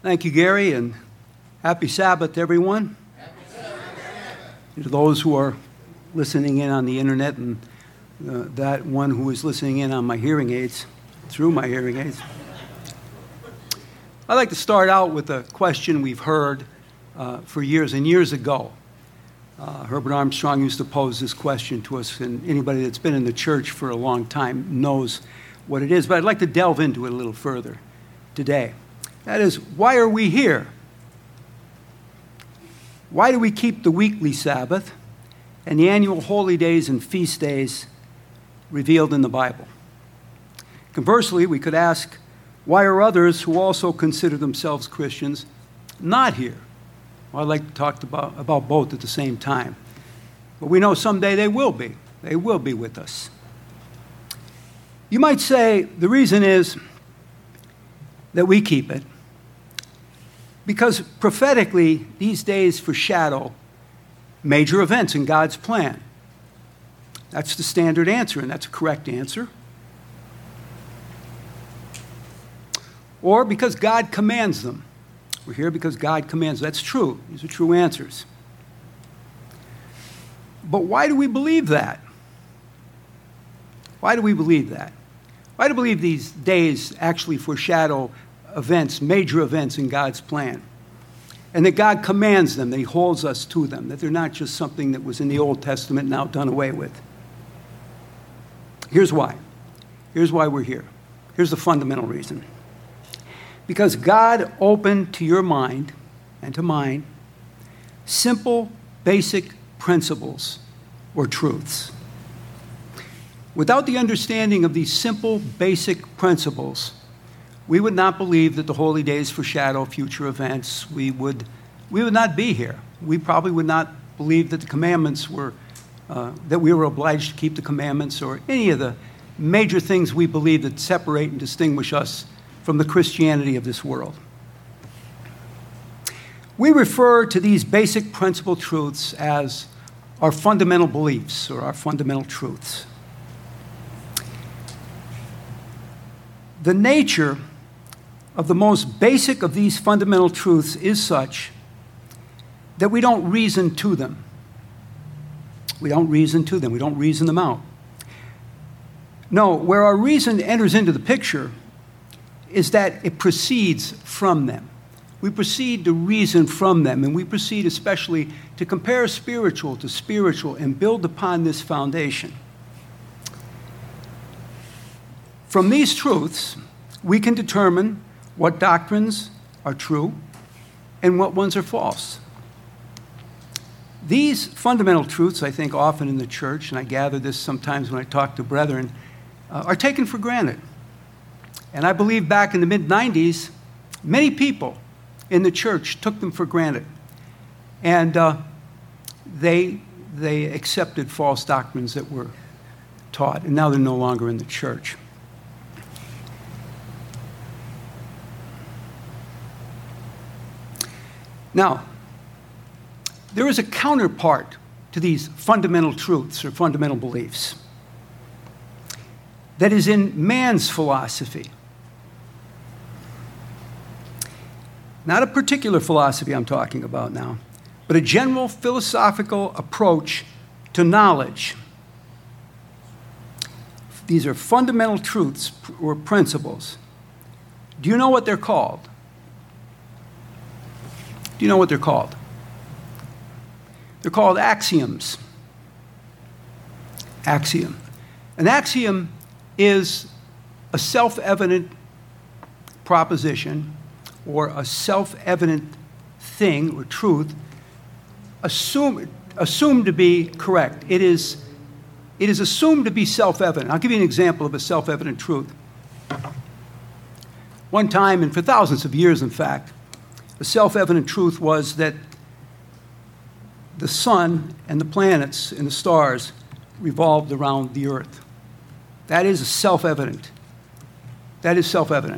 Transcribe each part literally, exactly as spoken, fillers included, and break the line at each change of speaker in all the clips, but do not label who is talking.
Thank you, Gary, and happy Sabbath to everyone. Happy Sabbath. To those who are listening in on the internet and uh, that one who is listening in on my hearing aids, through my hearing aids. I'd like to start out with a question we've heard uh, for years and years ago. Uh, Herbert Armstrong used to pose this question to us, and anybody that's been in the church for a long time knows what it is, but I'd like to delve into it a little further today. That is, why are we here? Why do we keep the weekly Sabbath and the annual holy days and feast days revealed in the Bible? Conversely, we could ask, why are others who also consider themselves Christians not here? Well, I'd like to talk about, about both at the same time. But we know someday they will be. They will be with us. You might say the reason is that we keep it because prophetically these days foreshadow major events in God's plan. That's the standard answer, and that's a correct answer. Or because God commands them. We're here because God commands. That's true. These are true answers. But why do we believe that? Why do we believe that? Why do we believe these days actually foreshadow events, major events in God's plan? And that God commands them, that he holds us to them, that they're not just something that was in the Old Testament now done away with. Here's why. Here's why we're here. Here's the fundamental reason. Because God opened to your mind and to mine simple, basic principles or truths. Without the understanding of these simple, basic principles, we would not believe that the holy days foreshadow future events. We would, we would not be here. We probably would not believe that the commandments were, uh, that we were obliged to keep the commandments or any of the major things we believe that separate and distinguish us from the Christianity of this world. We refer to these basic principle truths as our fundamental beliefs or our fundamental truths. The nature of the most basic of these fundamental truths is such that we don't reason to them. We don't reason to them. We don't reason them out. No, where our reason enters into the picture is that it proceeds from them. We proceed to reason from them, and we proceed especially to compare spiritual to spiritual and build upon this foundation. From these truths, we can determine what doctrines are true and what ones are false. These fundamental truths, I think, often in the church, and I gather this sometimes when I talk to brethren, uh, are taken for granted. And I believe back in the mid nineties, many people in the church took them for granted. And uh, they, they accepted false doctrines that were taught, and now they're no longer in the church. Now, there is a counterpart to these fundamental truths or fundamental beliefs that is in man's philosophy. Not a particular philosophy I'm talking about now, but a general philosophical approach to knowledge. These are fundamental truths or principles. Do you know what they're called? Do you know what they're called? They're called axioms. Axiom. An axiom is a self-evident proposition or a self-evident thing or truth assumed, assumed to be correct. It is, it is assumed to be self-evident. I'll give you an example of a self-evident truth. One time, and for thousands of years, in fact, a self-evident truth was that the sun and the planets and the stars revolved around the earth. That is self-evident. That is self-evident.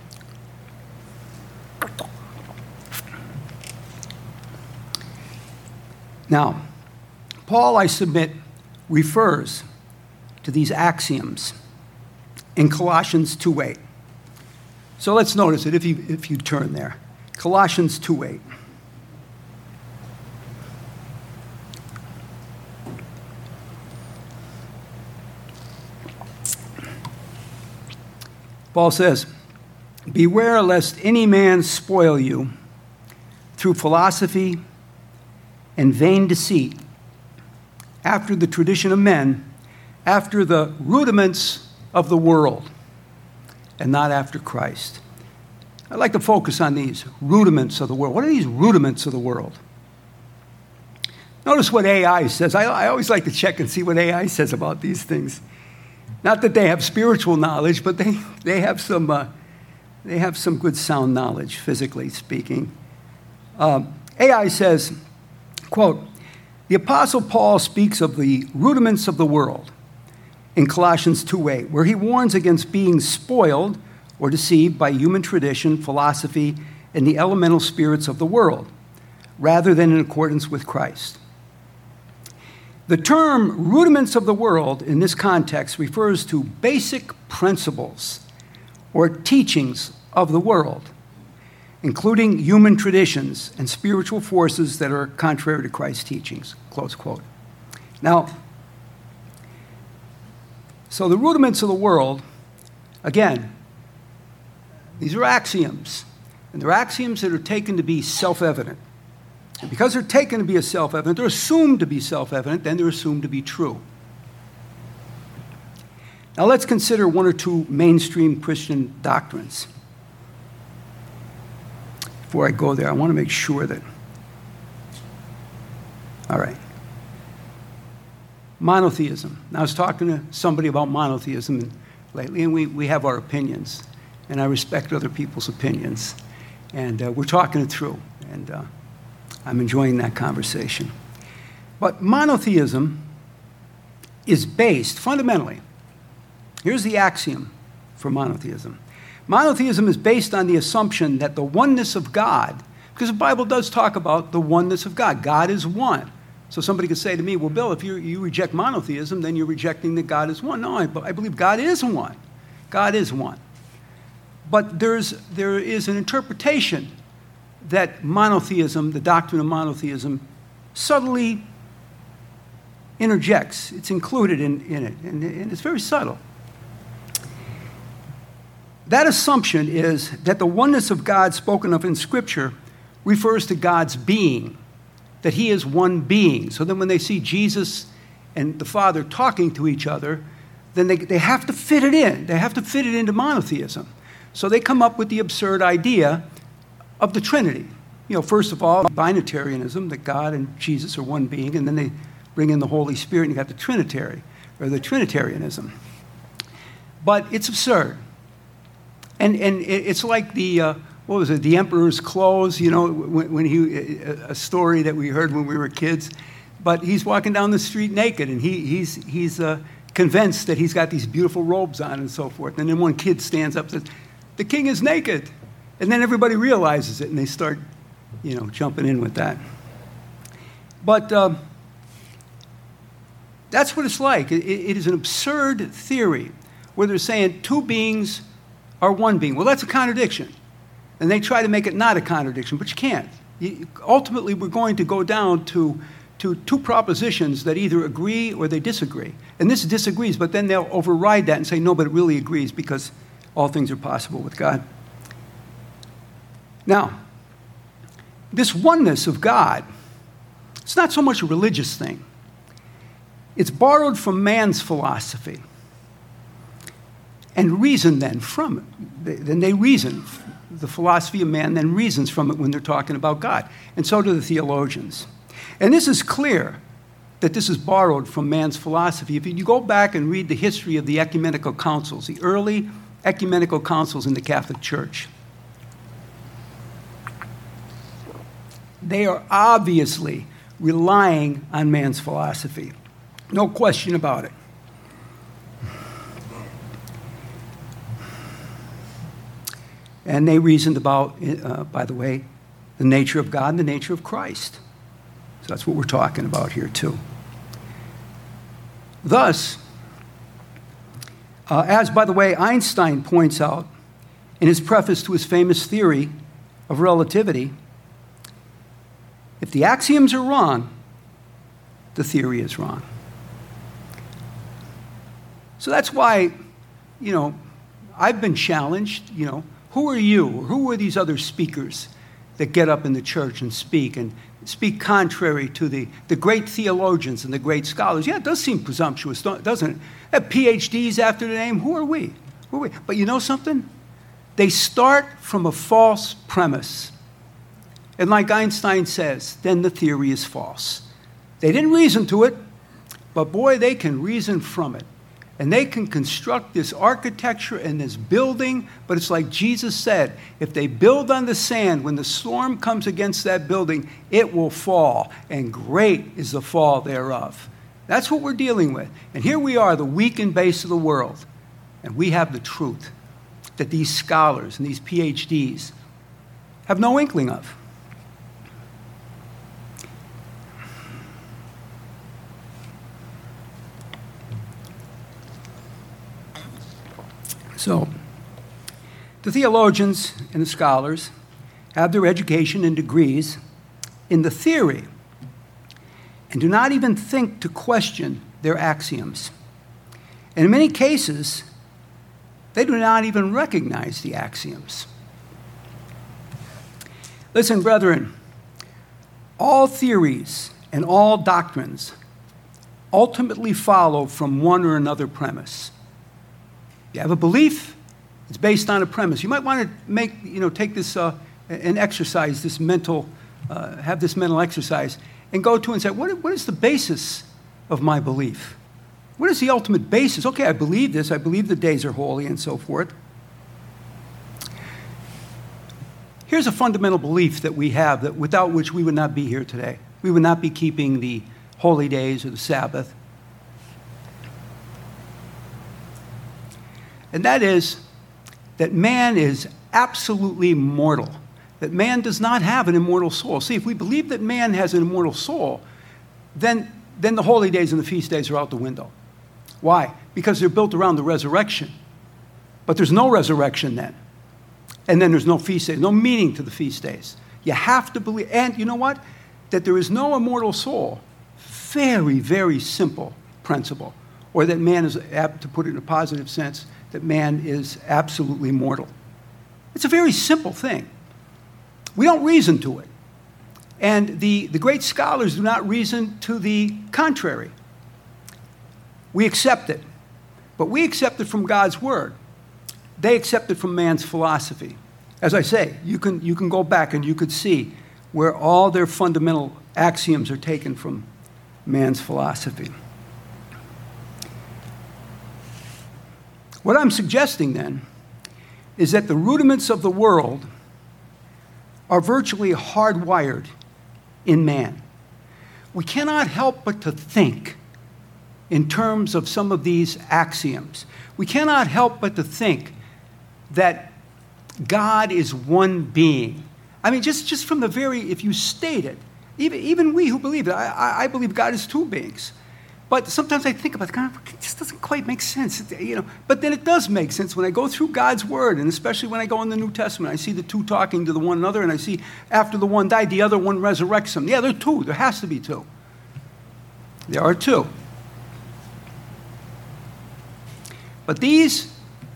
Now, Paul, I submit, refers to these axioms in Colossians two eight. So let's notice it if you, if you turn there. Colossians two eight. Paul says, "Beware lest any man spoil you through philosophy and vain deceit, after the tradition of men, after the rudiments of the world, and not after Christ." I'd like to focus on these rudiments of the world. What are these rudiments of the world? Notice what A I says. I, I always like to check and see what A I says about these things. Not that they have spiritual knowledge, but they, they have some uh, they have some good sound knowledge, physically speaking. Um, A I says, quote, "The Apostle Paul speaks of the rudiments of the world in Colossians two eight, where he warns against being spoiled or deceived by human tradition, philosophy, and the elemental spirits of the world, rather than in accordance with Christ." The term rudiments of the world in this context refers to basic principles or teachings of the world, including human traditions and spiritual forces that are contrary to Christ's teachings, close quote. Now, so the rudiments of the world, again, these are axioms, and they're axioms that are taken to be self-evident. And because they're taken to be a self-evident, they're assumed to be self-evident, then they're assumed to be true. Now let's consider one or two mainstream Christian doctrines. Before I go there, I want to make sure that, all right. Monotheism. Now, I was talking to somebody about monotheism lately, and we, we have our opinions, and I respect other people's opinions. And uh, we're talking it through, and uh, I'm enjoying that conversation. But monotheism is based, fundamentally, here's the axiom for monotheism. Monotheism is based on the assumption that the oneness of God, because the Bible does talk about the oneness of God. God is one. So somebody could say to me, well, Bill, if you you reject monotheism, then you're rejecting that God is one. No, I, I believe God is one. God is one. But there's, there is an interpretation that monotheism, the doctrine of monotheism, subtly interjects. It's included in, in it, and, and it's very subtle. That assumption is that the oneness of God spoken of in Scripture refers to God's being, that he is one being. So then when they see Jesus and the Father talking to each other, then they, they have to fit it in. They have to fit it into monotheism. So they come up with the absurd idea of the Trinity. You know, first of all, binitarianism, that God and Jesus are one being, and then they bring in the Holy Spirit, and you got the Trinitary, or the Trinitarianism. But it's absurd. And, and it's like the, uh, what was it, the Emperor's Clothes, you know, when, when he, a story that we heard when we were kids. But he's walking down the street naked, and he, he's, he's uh, convinced that he's got these beautiful robes on and so forth. And then one kid stands up and says, the king is naked. And then everybody realizes it, and they start, you know, jumping in with that. But um, that's what it's like. It, it is an absurd theory where they're saying two beings are one being. Well, that's a contradiction. And they try to make it not a contradiction, but you can't. You, ultimately, we're going to go down to, to two propositions that either agree or they disagree. And this disagrees, but then they'll override that and say, no, but it really agrees because all things are possible with God. Now, this oneness of God, it's not so much a religious thing. It's borrowed from man's philosophy. And reason then from it. Then they reason. The philosophy of man then reasons from it when they're talking about God. And so do the theologians. And this is clear that this is borrowed from man's philosophy. If you go back and read the history of the ecumenical councils, the early ecumenical councils in the Catholic Church, they are obviously relying on man's philosophy. No question about it. And they reasoned about, uh, by the way, the nature of God and the nature of Christ. So that's what we're talking about here, too. Thus, uh, as, by the way, Einstein points out in his preface to his famous theory of relativity, if the axioms are wrong, the theory is wrong. So that's why, you know, I've been challenged, you know, who are you? Or who are these other speakers that get up in the church and speak and speak contrary to the, the great theologians and the great scholars? Yeah, it does seem presumptuous, doesn't it? Have P H Ds after the name. Who are we? Who are we? But you know something? They start from a false premise. And like Einstein says, then the theory is false. They didn't reason to it, but boy, they can reason from it. And they can construct this architecture and this building, but it's like Jesus said, if they build on the sand, when the storm comes against that building, it will fall, and great is the fall thereof. That's what we're dealing with. And here we are, the weakened base of the world, and we have the truth that these scholars and these P H Ds have no inkling of. So, the theologians and the scholars have their education and degrees in the theory and do not even think to question their axioms. And in many cases, they do not even recognize the axioms. Listen, brethren, all theories and all doctrines ultimately follow from one or another premise. You have a belief, it's based on a premise. You might want to make, you know, take this, uh, an exercise, this mental, uh, have this mental exercise, and go to and say, what, what is the basis of my belief? What is the ultimate basis? Okay, I believe this, I believe the days are holy and so forth. Here's a fundamental belief that we have, that without which we would not be here today. We would not be keeping the holy days or the Sabbath. And that is that man is absolutely mortal, that man does not have an immortal soul. See, if we believe that man has an immortal soul, then, then the holy days and the feast days are out the window. Why? Because they're built around the resurrection. But there's no resurrection then. And then there's no feast days, no meaning to the feast days. You have to believe, and you know what? That there is no immortal soul. Very, very simple principle. Or that man is, apt to put it in a positive sense, that man is absolutely mortal. It's a very simple thing. We don't reason to it. And the, the great scholars do not reason to the contrary. We accept it. But we accept it from God's word. They accept it from man's philosophy. As I say, you can, you can go back and you could see where all their fundamental axioms are taken from man's philosophy. What I'm suggesting then is that the rudiments of the world are virtually hardwired in man. We cannot help but to think in terms of some of these axioms. We cannot help but to think that God is one being. I mean, just, just from the very, if you state it, even, even we who believe it, I, I believe God is two beings. But sometimes I think about it, God, it just doesn't quite make sense, you know. But then it does make sense when I go through God's word, and especially when I go in the New Testament. I see the two talking to the one another, and I see after the one died, the other one resurrects him. Yeah, there are two. There has to be two. There are two. But these,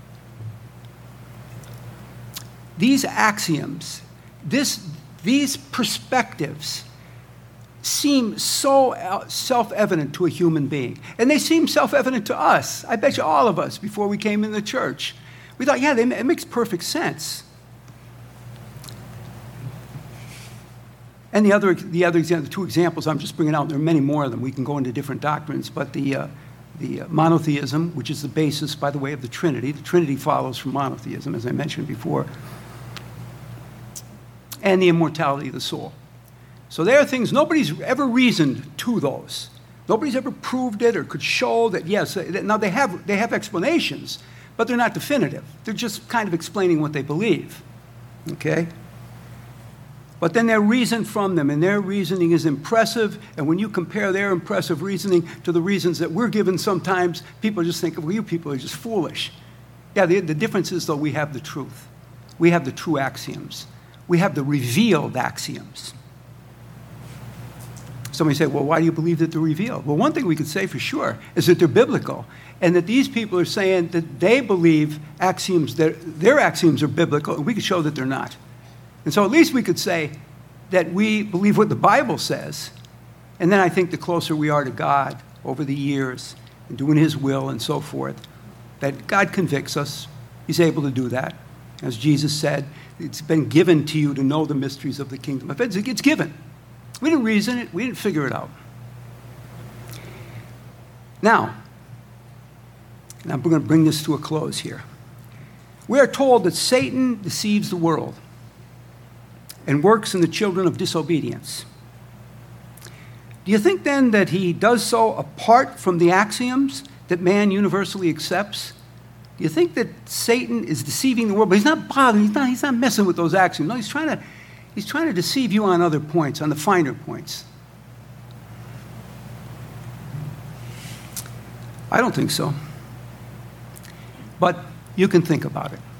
these axioms, this, these perspectives, seem so self-evident to a human being. And they seem self-evident to us. I bet you all of us, before we came in the church. We thought, yeah, they, it makes perfect sense. And the other, the other the two examples I'm just bringing out, there are many more of them. We can go into different doctrines, but the, uh, the monotheism, which is the basis, by the way, of the Trinity. The Trinity follows from monotheism, as I mentioned before. And the immortality of the soul. So there are things, nobody's ever reasoned to those. Nobody's ever proved it or could show that, yes, now they have, they have explanations, but they're not definitive. They're just kind of explaining what they believe, okay? But then their reason from them, and their reasoning is impressive, and when you compare their impressive reasoning to the reasons that we're given sometimes, people just think, well, you people are just foolish. Yeah, the, the difference is, though, we have the truth. We have the true axioms. we have the revealed axioms. Somebody say, well, why do you believe that they're revealed? Well, one thing we could say for sure is that they're biblical, and that these people are saying that they believe axioms, that their axioms are biblical, and we could show that they're not. And so at least we could say that we believe what the Bible says, and then I think the closer we are to God over the years and doing his will and so forth, that God convicts us. He's able to do that. As Jesus said, it's been given to you to know the mysteries of the kingdom. If it's, it's given. We didn't reason it. We didn't figure it out. Now, and I'm going to bring this to a close here. We are told that Satan deceives the world and works in the children of disobedience. Do you think then that he does so apart from the axioms that man universally accepts? Do you think that Satan is deceiving the world? But he's not bothering, he's not, he's not messing with those axioms. No, he's trying to, he's trying to deceive you on other points, on the finer points. I don't think so. But you can think about it.